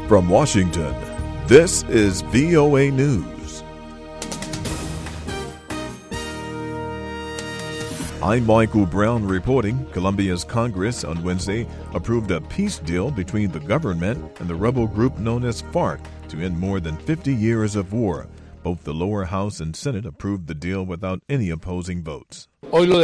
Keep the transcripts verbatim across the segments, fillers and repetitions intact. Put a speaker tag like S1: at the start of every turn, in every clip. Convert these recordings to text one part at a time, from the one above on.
S1: From Washington, this is V O A News. I'm Michael Brown reporting. Colombia's Congress on Wednesday approved a peace deal between the government and the rebel group known as FARC to end more than fifty years of war. Both the lower house and Senate approved the deal without any opposing votes.
S2: Miguel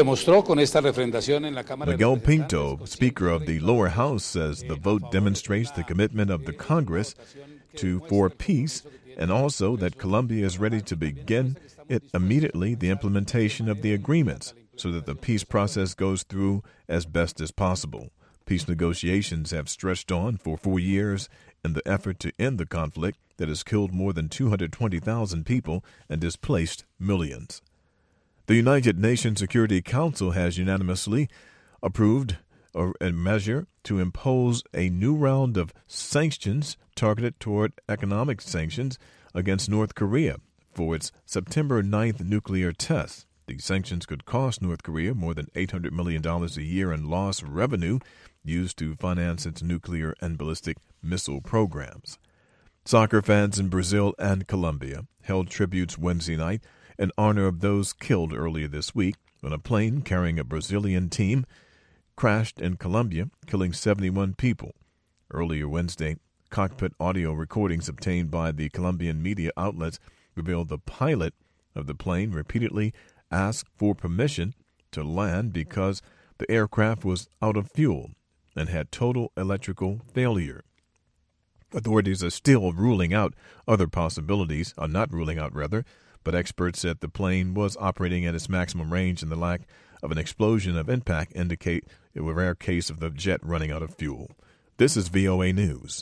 S1: Pinto, Speaker of the lower house, says the vote demonstrates the commitment of the Congress to for peace and also that Colombia is ready to begin it immediately the implementation of the agreements so that the peace process goes through as best as possible. Peace negotiations have stretched on for four years in the effort to end the conflict that has killed more than two hundred twenty thousand people and displaced millions. The United Nations Security Council has unanimously approved a measure to impose a new round of sanctions targeted toward economic sanctions against North Korea for its September ninth nuclear test. These sanctions could cost North Korea more than eight hundred million dollars a year in lost revenue used to finance its nuclear and ballistic missile programs. Soccer fans in Brazil and Colombia held tributes Wednesday night in honor of those killed earlier this week when a plane carrying a Brazilian team crashed in Colombia, killing seventy-one people. Earlier Wednesday, cockpit audio recordings obtained by the Colombian media outlets revealed the pilot of the plane repeatedly asked for permission to land because the aircraft was out of fuel and had total electrical failure. Authorities are still ruling out other possibilities, are not ruling out rather, but experts said the plane was operating at its maximum range and the lack of an explosion of impact indicate a rare case of the jet running out of fuel. This is V O A News.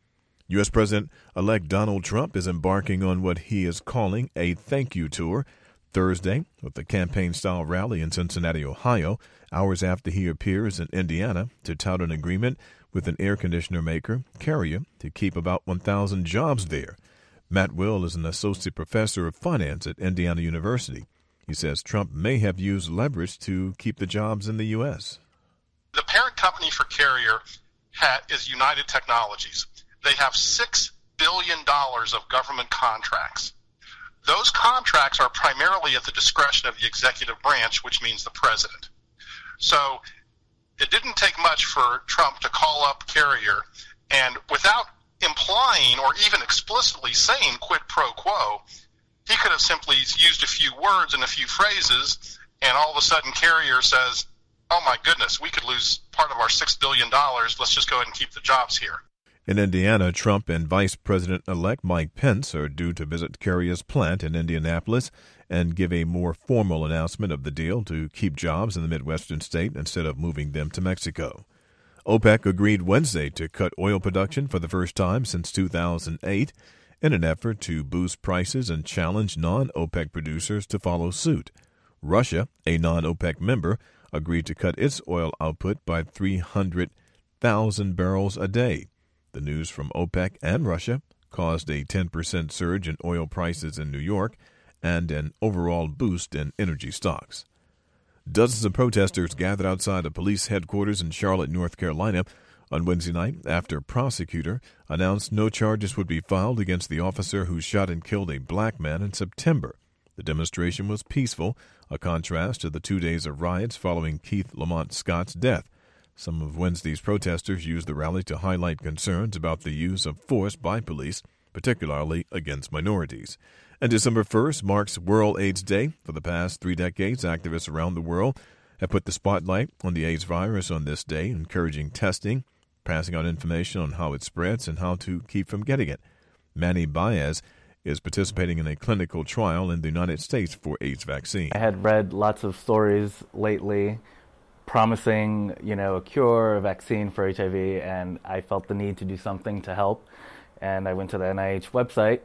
S1: U S. President-elect Donald Trump is embarking on what he is calling a thank you tour Thursday with a campaign-style rally in Cincinnati, Ohio, hours after he appears in Indiana to tout an agreement with an air conditioner maker, Carrier, to keep about one thousand jobs there. Matt Will is an associate professor of finance at Indiana University. He says Trump may have used leverage to keep the jobs in the U S.
S3: The parent company for Carrier ha- is United Technologies. They have six billion dollars of government contracts. Those contracts are primarily at the discretion of the executive branch, which means the president. So it didn't take much for Trump to call up Carrier, and without implying or even explicitly saying quid pro quo, he could have simply used a few words and a few phrases, and all of a sudden Carrier says, oh my goodness, we could lose part of our six billion dollars. Let's just go ahead and keep the jobs here.
S1: In Indiana, Trump and Vice President-elect Mike Pence are due to visit Carrier's plant in Indianapolis and give a more formal announcement of the deal to keep jobs in the Midwestern state instead of moving them to Mexico. OPEC agreed Wednesday to cut oil production for the first time since two thousand eight in an effort to boost prices and challenge non-OPEC producers to follow suit. Russia, a non-OPEC member, agreed to cut its oil output by three hundred thousand barrels a day. The news from OPEC and Russia caused a ten percent surge in oil prices in New York and an overall boost in energy stocks. Dozens of protesters gathered outside a police headquarters in Charlotte, North Carolina on Wednesday night after a prosecutor announced no charges would be filed against the officer who shot and killed a black man in September. The demonstration was peaceful, a contrast to the two days of riots following Keith Lamont Scott's death. Some of Wednesday's protesters used the rally to highlight concerns about the use of force by police, particularly against minorities. And December first marks World AIDS Day. For the past three decades, activists around the world have put the spotlight on the AIDS virus on this day, encouraging testing, passing out information on how it spreads and how to keep from getting it. Manny Baez is participating in a clinical trial in the United States for AIDS vaccine.
S4: I had read lots of stories lately promising, you know, a cure, a vaccine for H I V, and I felt the need to do something to help. And I went to the N I H website,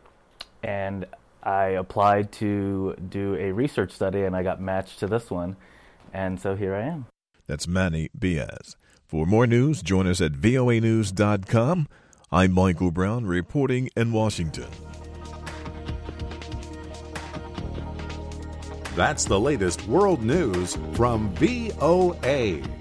S4: and I applied to do a research study, and I got matched to this one. And so here I am.
S1: That's Manny Baez. For more news, join us at V O A news dot com. I'm Michael Brown reporting in Washington.
S5: That's the latest world news from V O A.